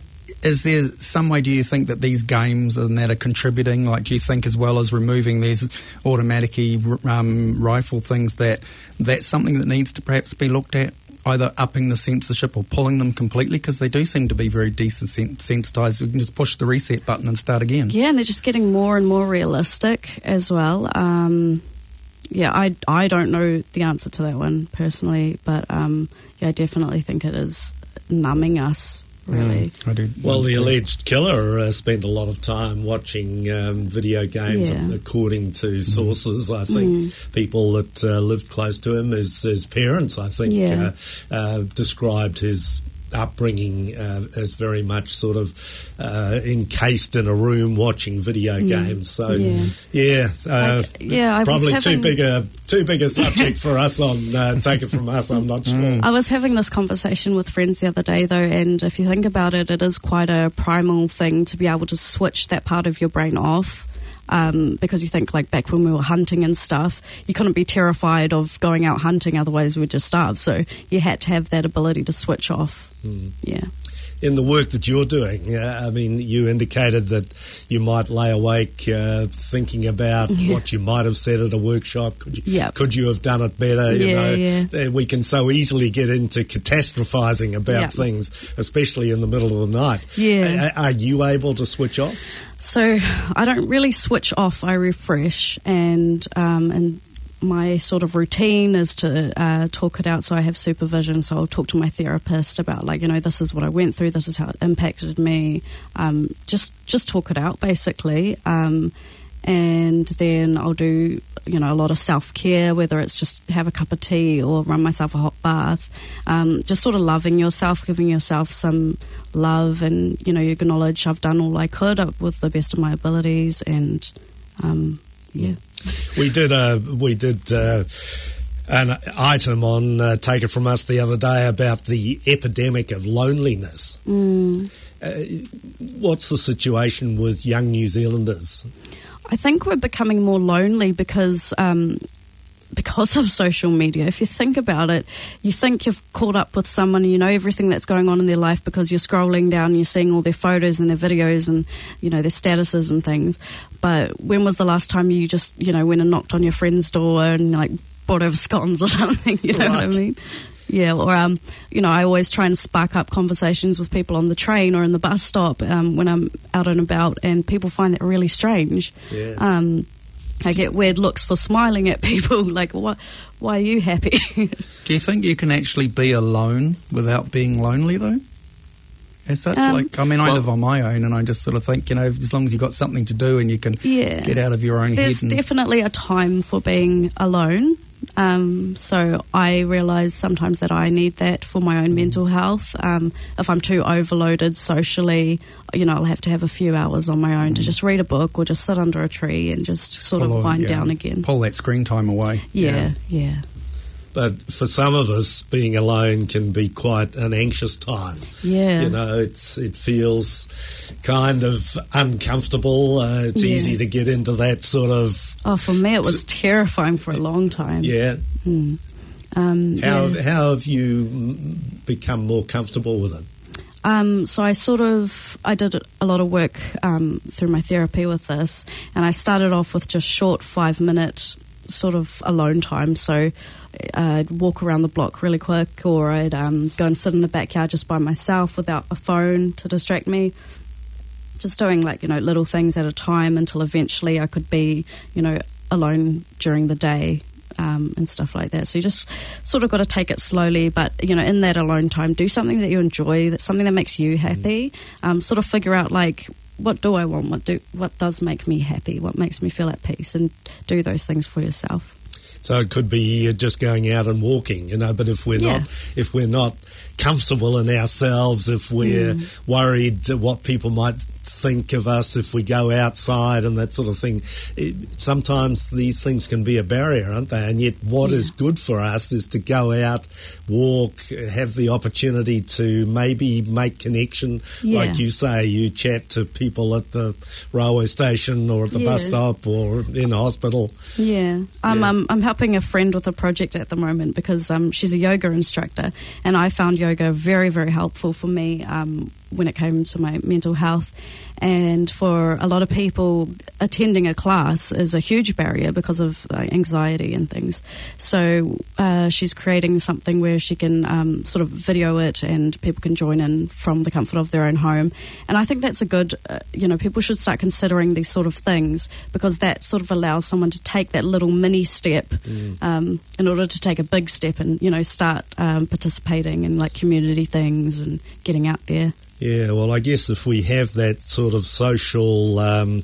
is there some way, do you think, that these games and that are contributing? Like, do you think, as well as removing these automatic um, rifle things, that that's something that needs to perhaps be looked at, either upping the censorship or pulling them completely, because they do seem to be very desensitised. You can just push the reset button and start again. Yeah, and they're just getting more and more realistic as well. Um, yeah, I, I don't know the answer to that one personally, but um, yeah, I definitely think it is numbing us. Really? Mm, I do. Well, the alleged killer uh, spent a lot of time watching um, video games, Yeah. according to sources. I think Mm. people that uh, lived close to him, his, his parents, I think, Yeah. uh, uh, described his upbringing uh, as very much sort of uh, encased in a room watching video Mm. games. So, Yeah. yeah, uh, Like, yeah, I was probably having- too big a too big a subject for us on uh, Take It From Us. I'm not sure. I was having this conversation with friends the other day, though, and if you think about it, it is quite a primal thing to be able to switch that part of your brain off. Um, because you think, like, back when we were hunting and stuff, you couldn't be terrified of going out hunting, otherwise we'd just starve. So you had to have that ability to switch off. Mm. Yeah. In the work that you're doing, uh, I mean, you indicated that you might lay awake uh, thinking about Yeah. what you might have said at a workshop. Could you, Yep. could you have done it better? You Yeah, know, yeah. Uh, we can so easily get into catastrophizing about Yep. things, especially in the middle of the night. Yeah. Are, are you able to switch off? So I don't really switch off, I refresh, and um, and my sort of routine is to uh, talk it out. So I have supervision, so I'll talk to my therapist about, like, you know, this is what I went through, this is how it impacted me. Um, just just talk it out, basically. Um, and then I'll do, you know, a lot of self-care, whether it's just have a cup of tea or run myself a hot bath. Um, just sort of loving yourself, giving yourself some love, and, you know, you acknowledge I've done all I could up with the best of my abilities, and um, yeah. We did a we did uh, an item on uh, Take It From Us the other day about the epidemic of loneliness. Mm. Uh, what's the situation with young New Zealanders? I think we're becoming more lonely because um, because of social media. If you think about it, you think you've caught up with someone, you know everything that's going on in their life because you're scrolling down and you're seeing all their photos and their videos and, you know, their statuses and things. But when was the last time you just, you know, went and knocked on your friend's door and, like, brought over scones or something? You know Right. what I mean? Yeah, or, um, you know, I always try and spark up conversations with people on the train or in the bus stop um, when I'm out and about, and people find that really strange. Yeah. Um, I get weird looks for smiling at people, like, what? Why are you happy? Do you think you can actually be alone without being lonely, though? As such, Um, like, I mean, I well- live on my own, and I just sort of think, you know, as long as you've got something to do and you can Yeah. get out of your own There's head. And, definitely a time for being alone. Um, so I realise sometimes that I need that for my own mental health. Um, if I'm too overloaded socially, you know, I'll have to have a few hours on my own to just read a book or just sit under a tree and just sort pull of on- wind yeah, down again. Pull that screen time away. Yeah, yeah. But for some of us, being alone can be quite an anxious time. Yeah. You know, it's it feels kind of uncomfortable. Uh, it's Yeah. easy to get into that sort of, Oh, for me it was terrifying for a long time. yeah. Mm. Um, How, yeah. how have you mm, become more comfortable with it? Um, so I sort of, I did a lot of work um, through my therapy with this, and I started off with just short five minute sort of alone time. So I'd walk around the block really quick, or I'd um, go and sit in the backyard just by myself without a phone to distract me. Just doing, like, you know, little things at a time until eventually I could be, you know, alone during the day. Um, and stuff like that. So you just sort of got to take it slowly, but, you know, in that alone time, do something that you enjoy, that's something that makes you happy. Um, sort of figure out, like, what do I want? What do what does make me happy? What makes me feel at peace? And do those things for yourself. So it could be just going out and walking, you know. But if we're Yeah. not, if we're not comfortable in ourselves, if we're Mm. worried what people might think of us if we go outside and that sort of thing. It, sometimes these things can be a barrier, aren't they? And yet what Yeah. is good for us is to go out, walk, have the opportunity to maybe make connection. Yeah. Like you say, you chat to people at the railway station or at the bus Yeah. stop or in hospital. Yeah, I'm Yeah. Um, I'm helping a friend with a project at the moment because um, she's a yoga instructor, and I found yoga very, very helpful for me um, when it came to my mental health. And for a lot of people, attending a class is a huge barrier because of uh, anxiety and things. So uh, she's creating something where she can um, sort of video it and people can join in from the comfort of their own home. And I think that's a good, uh, you know, people should start considering these sort of things because that sort of allows someone to take that little mini step Mm. um, in order to take a big step and, you know, start um, participating in like community things and getting out there. Yeah, well, I guess if we have that sort of social um,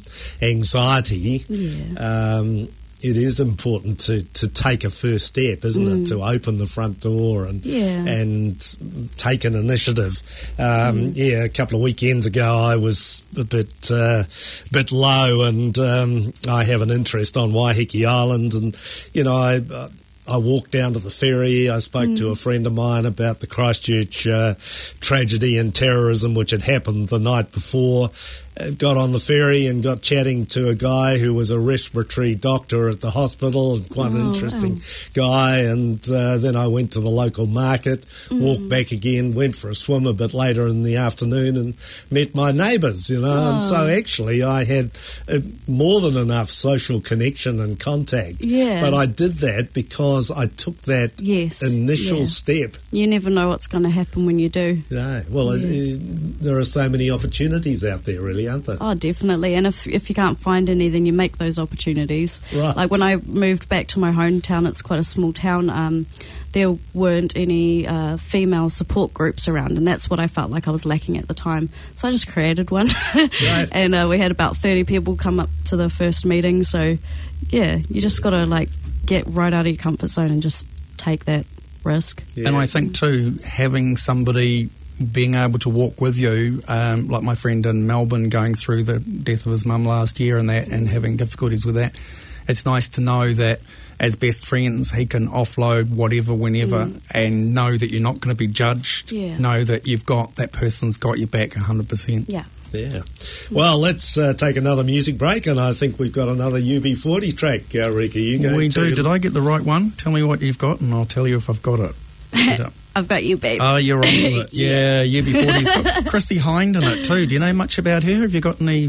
anxiety, Yeah. um, it is important to, to take a first step, isn't it? To open the front door and Yeah. and take an initiative. Um, Yeah, a couple of weekends ago, I was a bit uh, bit low, and um, I have an interest on Waiheke Island, and you know, I. Uh, I walked down to the ferry. I spoke to a friend of mine about the Christchurch uh, tragedy and terrorism which had happened the night before. Uh, got on the ferry and got chatting to a guy who was a respiratory doctor at the hospital, quite an Oh, interesting wow. guy. And uh, then I went to the local market, walked back again, went for a swim a bit later in the afternoon and met my neighbours, you know. And so actually I had uh, more than enough social connection and contact. Yeah. But I did that because I took that Yes, initial yeah. step. You never know what's going to happen when you do. No, well, Yeah. uh, there are so many opportunities out there, really, aren't there? Oh, definitely. And if if you can't find any, then you make those opportunities. Right. Like when I moved back to my hometown, it's quite a small town. Um, there weren't any uh, female support groups around, and that's what I felt like I was lacking at the time. So I just created one, Right. and uh, we had about thirty people come up to the first meeting. So, yeah, you just got to like get right out of your comfort zone and just take that risk. Yeah. And I think too, having somebody being able to walk with you, um, like my friend in Melbourne going through the death of his mum last year and that, and having difficulties with that, it's nice to know that as best friends he can offload whatever whenever and know that you're not going to be judged. Yeah. Know that you've got, that person's got your back one hundred percent. Yeah. Yeah. Well, let's uh, take another music break, and I think we've got another U B forty track, uh, Rika. You go. We to do. Did I get the right one? Tell me what you've got and I'll tell you if I've got it. I've got you, babe. Oh, you're on with it. Yeah, U B forty's got Chrissy Hind in it too. Do you know much about her? Have you got any...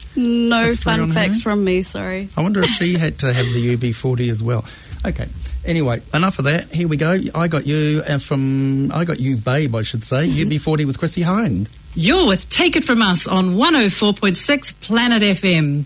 no history on fun her? facts from me, sorry. I wonder if she had to have the U B forty as well. Okay. Anyway, enough of that. Here we go. I got you uh, from... I got you, babe, I should say. U B forty with Chrissy Hind. You're with Take It From Us on one oh four point six Planet F M.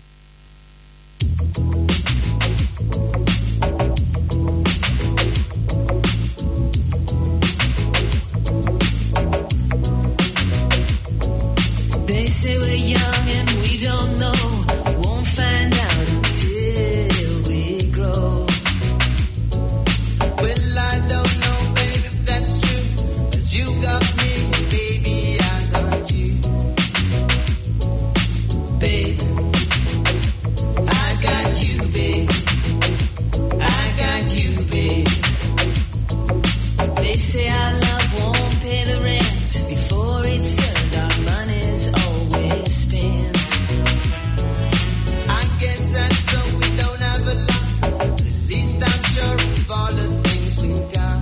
They say we're young and we don't know. Won't find out until we grow. Well, I don't know, baby, if that's true. 'Cause you got me, and baby, I got you. Babe, I got you, babe. I got you, babe. they say our love won't pay the rent before it's earned. Our money's always spent. I guess that's so we don't have a lot. At least I'm sure of all the things we got.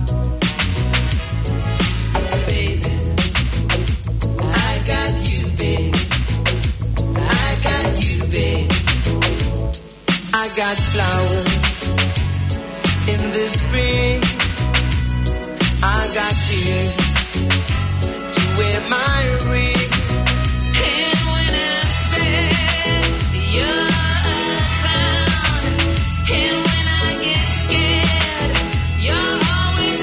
Baby, I got you, babe. I got you, babe. I got flowers in the spring. I got you to wear my ring. and when I said you're a clown, and when I get scared, you're always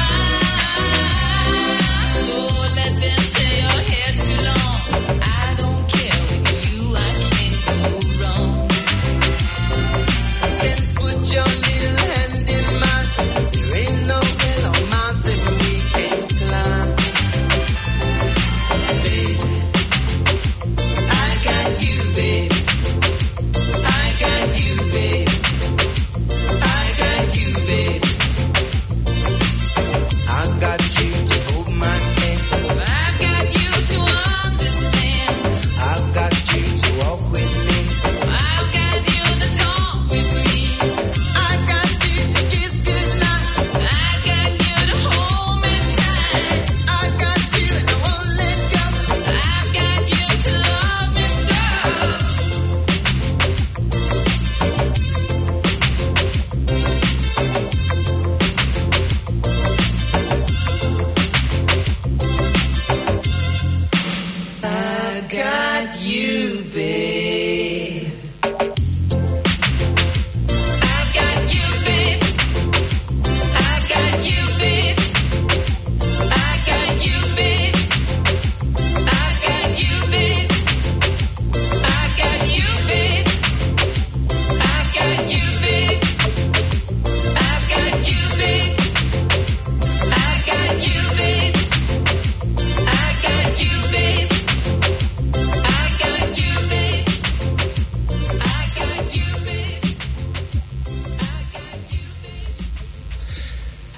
around. So let them say your hair's too long. I don't care, with you I can't go wrong. Then put your little hand in mine. There ain't no hill or mountain we can't climb. Baby,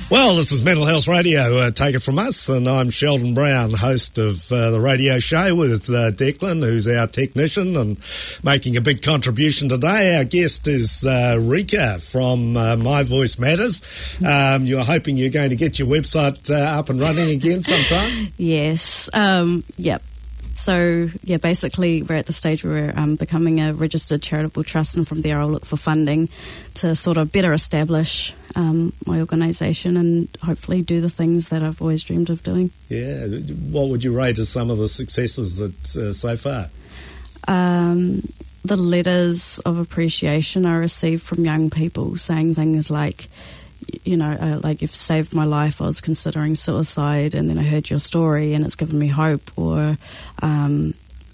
Well, this is Mental Health Radio, uh, take it from us, and I'm Sheldon Brown, host of uh, the radio show with uh, Declan, who's our technician and making a big contribution today. Our guest is uh, Rika from uh, My Voice Matters. Um, you're hoping you're going to get your website uh, up and running again sometime? Yes. Um, yep. So, yeah, basically we're at the stage where we're um, becoming a registered charitable trust, and from there I'll look for funding to sort of better establish um, my organisation and hopefully do the things that I've always dreamed of doing. Yeah. What would you rate as some of the successes that uh, so far? Um, the letters of appreciation I received from young people saying things like, you know, uh, like, you've saved my life, I was considering suicide, and then I heard your story and it's given me hope. Or um,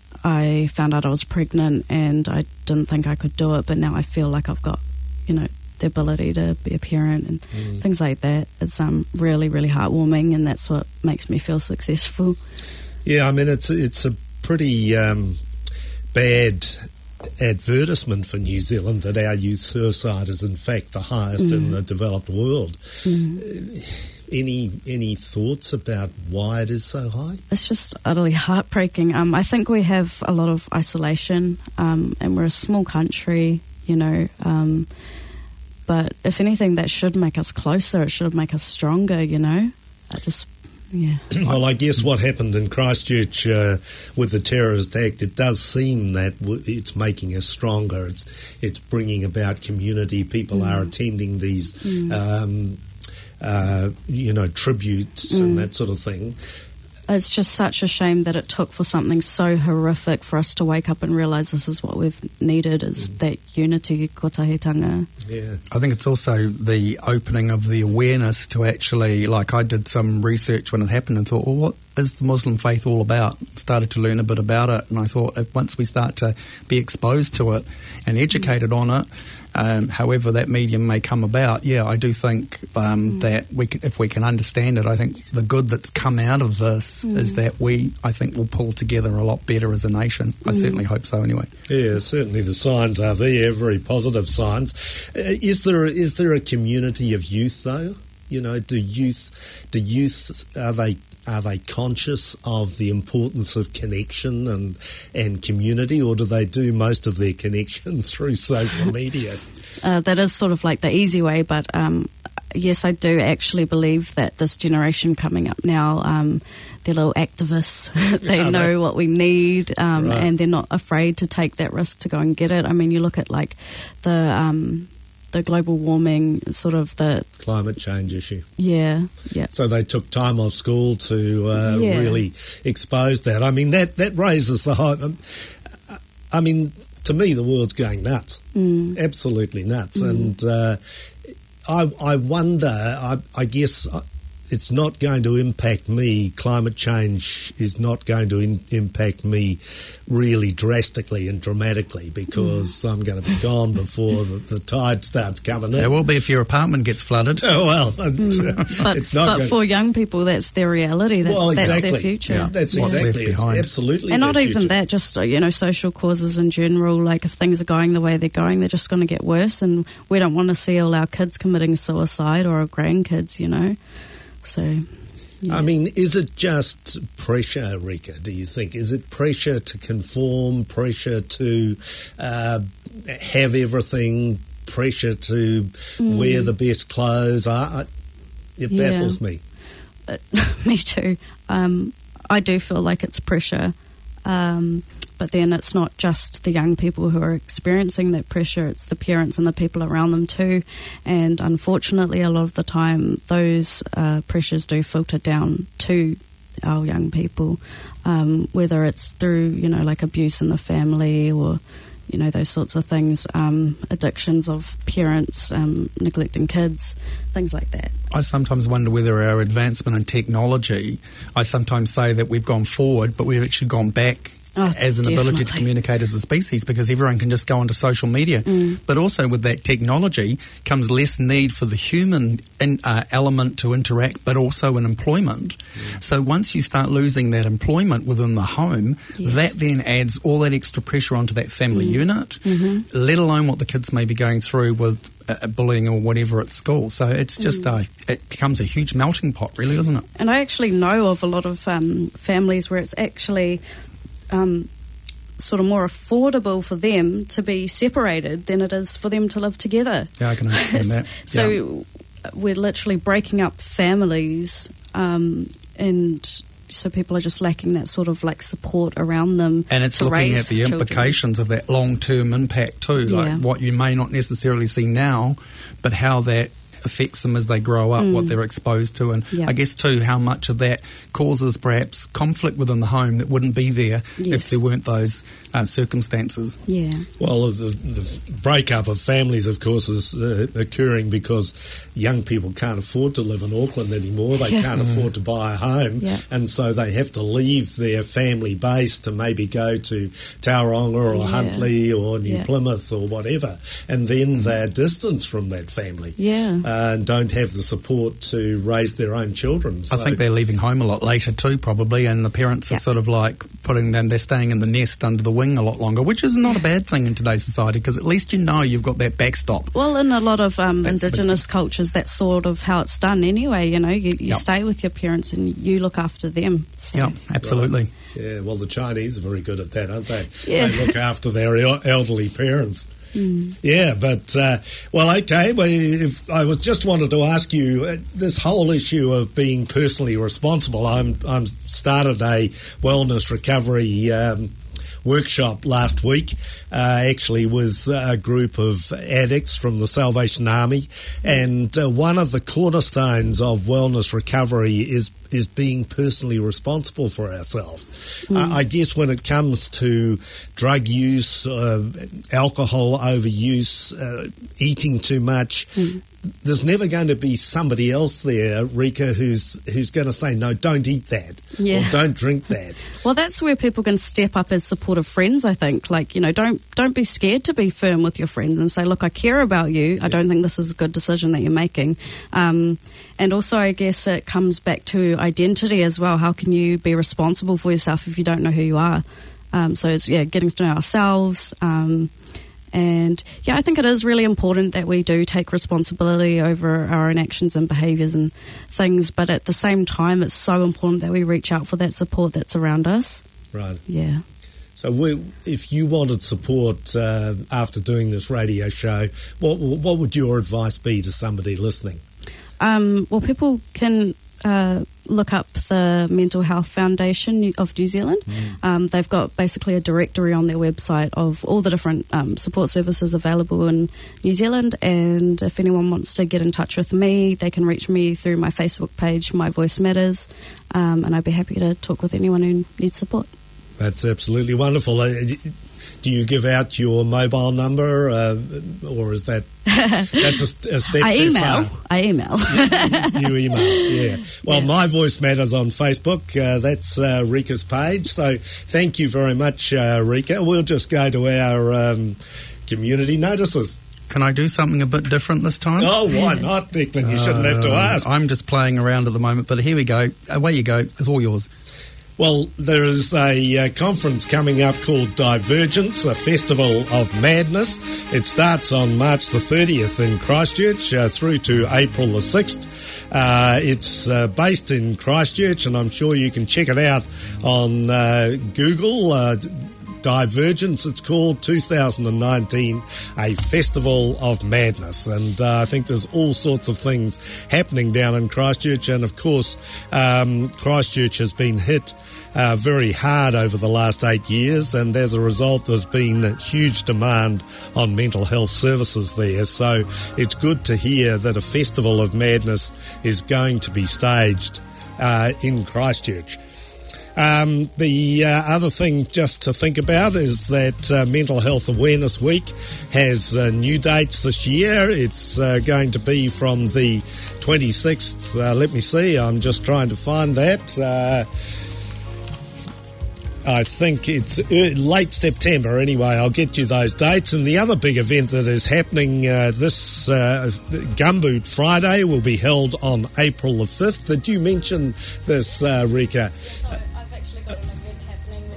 I found out I was pregnant and I didn't think I could do it, but now I feel like I've got, you know, the ability to be a parent, and mm. things like that. It's um, really, really heartwarming, and that's what makes me feel successful. Yeah, I mean, it's, it's a pretty um, bad advertisement for New Zealand that our youth suicide is in fact the highest mm. in the developed world. Mm. Uh, any any thoughts about why it is so high? It's just utterly heartbreaking. Um, I think we have a lot of isolation, um, and we're a small country, you know. Um, but if anything, that should make us closer. It should make us stronger, you know. I just. Yeah. Well, I guess what happened in Christchurch uh, with the terrorist act, it does seem that w- it's making us stronger. It's it's bringing about community. People mm. are attending these, mm. um, uh, you know, tributes mm. and that sort of thing. It's just such a shame that it took for something so horrific for us to wake up and realise this is what we've needed, is mm. that unity, kotahitanga. Yeah. I think it's also the opening of the awareness to actually, like I did some research when it happened and thought, well, what is the Muslim faith all about? Started to learn a bit about it, and I thought if once we start to be exposed to it and educated mm. on it, Um, however that medium may come about, yeah, I do think um, mm. that we can, if we can understand it, I think the good that's come out of this mm. is that we, I think, will pull together a lot better as a nation. Mm. I certainly hope so anyway. Yeah, certainly the signs are there, very positive signs. Uh, is there is there a community of youth, though? You know, do youth, do youth, are they are they conscious of the importance of connection and and community, or do they do most of their connection through social media? Uh, that is sort of like the easy way, but um, yes, I do actually believe that this generation coming up now, um, they're little activists. They yeah, know what we need, um, right. and they're not afraid to take that risk to go and get it. I mean, you look at like the um, the global warming, sort of the climate change issue. Yeah, yeah. So they took time off school to uh, yeah. really expose that. I mean, that that raises the whole. Um, I mean, to me, the world's going nuts, mm. absolutely nuts, mm. and uh, I I wonder. I, I guess. It's not going to impact me. Climate change is not going to in, impact me really drastically and dramatically, because mm. I'm going to be gone before the, the tide starts coming in. There will be if your apartment gets flooded. Oh, well, it's, mm. uh, but, it's not but going for young people, that's their reality. That's, well, exactly. that's their future. Yeah, that's What's exactly. left behind. It's absolutely. And not their even future. that, just, you know, social causes in general. Like, if things are going the way they're going, they're just going to get worse, and we don't want to see all our kids committing suicide, or our grandkids, you know. So. Yeah. I mean, is it just pressure, Rika, do you think? Is it pressure to conform, pressure to uh, have everything, pressure to mm. wear the best clothes? I, I, it yeah. baffles me. Uh, me too. Um, I do feel like it's pressure. Um, but then it's not just the young people who are experiencing that pressure, it's the parents and the people around them too. And unfortunately, a lot of the time, those uh, pressures do filter down to our young people, um, whether it's through, you know, like abuse in the family, or, you know, those sorts of things, um, addictions of parents, um, neglecting kids, things like that. I sometimes wonder whether our advancement in technology, I sometimes say that we've gone forward, but we've actually gone back Oh, as an definitely. ability to communicate as a species, because everyone can just go onto social media. Mm. But also with that technology comes less need for the human in, uh, element to interact, but also in employment. Mm. So once you start losing that employment within the home, yes. that then adds all that extra pressure onto that family mm. unit, mm-hmm. let alone what the kids may be going through with uh, bullying or whatever at school. So it's just Mm. a, it becomes a huge melting pot, really, doesn't it? And I actually know of a lot of um, families where it's actually um, sort of more affordable for them to be separated than it is for them to live together. Yeah, I can understand that. So Yeah. we're literally breaking up families, um, and so people are just lacking that sort of like support around them. And it's to looking raise at the children. implications of that long-term impact too, like Yeah. what you may not necessarily see now, but how that affects them as they grow up, what they're exposed to, and Yeah. I guess too how much of that causes perhaps conflict within the home that wouldn't be there Yes. if there weren't those uh, circumstances. Yeah. Well, the, the breakup of families, of course, is uh, occurring because young people can't afford to live in Auckland anymore. They Yeah. can't afford to buy a home, Yeah. and so they have to leave their family base to maybe go to Tauranga or Yeah. Huntly or New Yeah. Plymouth or whatever, and then they're distanced from that family. Yeah. Uh, and don't have the support to raise their own children. I So- think they're leaving home a lot later too, probably, and the parents are Yeah. sort of like putting them, they're staying in the nest under the wing a lot longer, which is not a bad thing in today's society because at least you know you've got that backstop. Well, in a lot of um, That's the big Indigenous cultures, that's sort of how it's done anyway. You know, you, you Yep. stay with your parents and you look after them. So. Yeah, absolutely. Yeah, well, the Chinese are very good at that, aren't they? Yeah. They look after their el- elderly parents. Yeah, but, uh, well, okay, well, if I was just wanted to ask you, uh, this whole issue of being personally responsible, I'm, I'm started a wellness recovery um, workshop last week, uh, actually with a group of addicts from the Salvation Army, and uh, one of the cornerstones of wellness recovery is is being personally responsible for ourselves. Uh, I guess when it comes to drug use, uh, alcohol overuse, uh, eating too much, there's never going to be somebody else there, Rika, who's who's going to say, no, don't eat that, Yeah. or don't drink that. Well, that's where people can step up as supportive friends, I think. Like, you know, don't don't be scared to be firm with your friends and say, look, I care about you. I don't think this is a good decision that you're making. Um, and also, I guess it comes back to identity as well. How can you be responsible for yourself if you don't know who you are? Um, so it's, yeah, getting to know ourselves. Um, and, yeah, I think it is really important that we do take responsibility over our own actions and behaviours and things. But at the same time, it's so important that we reach out for that support that's around us. Right. Yeah. So we, if you wanted support uh, after doing this radio show, what what would your advice be to somebody listening? Um, well, people can uh, look up the Mental Health Foundation of New Zealand. Um, they've got basically a directory on their website of all the different um, support services available in New Zealand, and if anyone wants to get in touch with me, they can reach me through my Facebook page, My Voice Matters, um, and I'd be happy to talk with anyone who needs support. That's absolutely wonderful. Uh, do you give out your mobile number, uh, or is that that's a, a step I too email. far? I email. You email, yeah. Well, Yeah. My Voice Matters on Facebook. Uh, that's uh, Rika's page. So thank you very much, uh, Rika. We'll just go to our um, community notices. Can I do something a bit different this time? Oh, why not, Declan? You shouldn't have to Uh, ask. I'm just playing around at the moment, but here we go. Away you go. It's all yours. Well, there is a uh, conference coming up called Divergence, a festival of madness. It starts on March the thirtieth in Christchurch uh, through to April the sixth. Uh, it's uh, based in Christchurch, and I'm sure you can check it out on uh, Google. Uh, Divergence, it's called, two thousand nineteen, a festival of madness. And uh, I think there's all sorts of things happening down in Christchurch. And of course, um, Christchurch has been hit uh, very hard over the last eight years. And as a result, there's been huge demand on mental health services there. So it's good to hear that a festival of madness is going to be staged uh, in Christchurch. Um, the uh, other thing just to think about is that uh, Mental Health Awareness Week has uh, new dates this year. It's uh, going to be from the twenty-sixth. Uh, let me see, I'm just trying to find that. Uh, I think it's late September anyway. I'll get you those dates. And the other big event that is happening uh, this uh, Gumboot Friday will be held on April the fifth. Did you mention this, uh, Rika? I've actually got an event happening. We're doing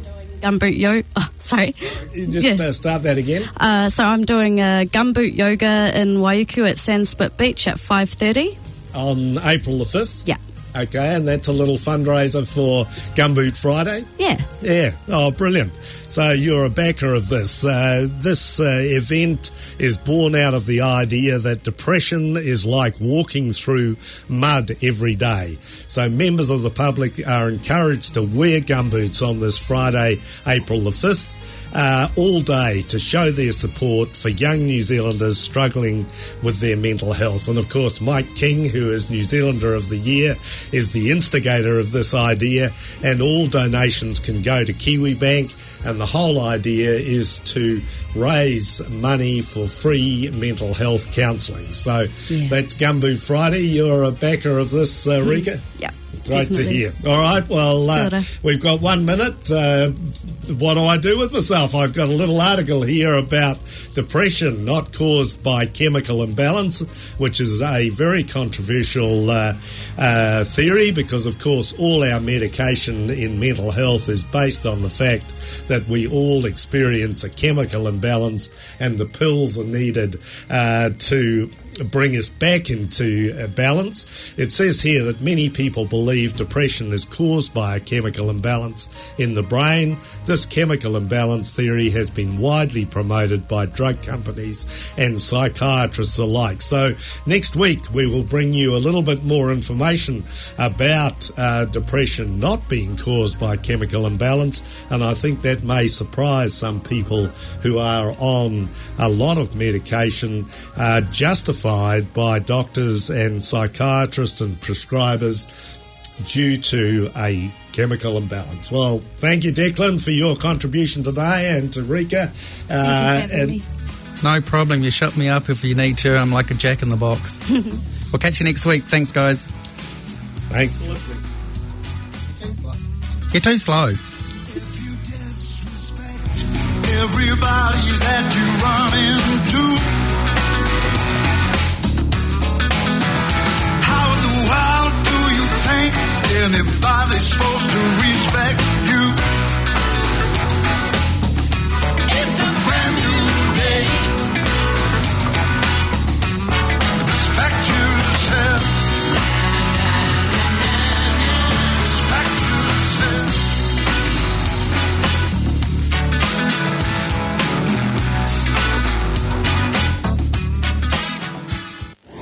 gumboot yoga. Oh, sorry. You just Yeah. uh, start that again. Uh, so I'm doing a gumboot yoga in Waiuku at Sandspit Beach at five thirty. On April the fifth? Yeah. Okay, and that's a little fundraiser for Gumboot Friday? Yeah. Yeah. Oh, brilliant. So you're a backer of this. Uh, this uh, event is born out of the idea that depression is like walking through mud every day. So members of the public are encouraged to wear gumboots on this Friday, April the fifth. Uh, all day to show their support for young New Zealanders struggling with their mental health. And of course, Mike King, who is New Zealander of the Year, is the instigator of this idea, and all donations can go to Kiwi Bank, and the whole idea is to raise money for free mental health counselling. So Yeah. that's Gumboot Friday. You're a backer of this, uh, Rika? Yeah. Great definitely. to hear. All right, well, uh, Kia ora. we've got one minute. Uh, what do I do with myself? I've got a little article here about depression not caused by chemical imbalance, which is a very controversial uh, uh, theory because, of course, all our medication in mental health is based on the fact that we all experience a chemical imbalance and the pills are needed uh, to bring us back into uh, balance. It says here that many people believe depression is caused by a chemical imbalance in the brain. This chemical imbalance theory has been widely promoted by drug companies and psychiatrists alike. So next week we will bring you a little bit more information about uh, depression not being caused by chemical imbalance, and I think that may surprise some people who are on a lot of medication uh, justified by doctors and psychiatrists and prescribers due to a chemical imbalance. Well, thank you, Declan, for your contribution today, and to Rika. Thank you for Uh, having and me. No problem. You shut me up if you need to. I'm like a jack in the box. We'll catch you next week. Thanks, guys. thanks for listening. You're too slow. Everybody that you run into